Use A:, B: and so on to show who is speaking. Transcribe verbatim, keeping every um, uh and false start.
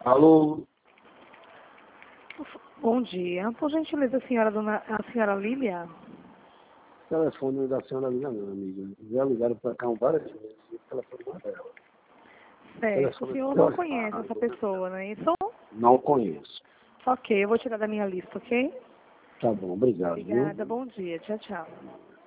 A: Alô?
B: Bom dia. Por gentileza, a senhora, dona, a senhora Lília?
A: O telefone da senhora Lília, não, amiga. Já ligaram para cá várias vezes e o telefone não é dela.
B: Certo. O senhor não conhece essa pessoa, não é isso?
A: Não conheço.
B: Ok, eu vou tirar da minha lista, ok?
A: Tá bom, obrigado.
B: Obrigada,
A: Viu?
B: bom dia. Tchau, tchau.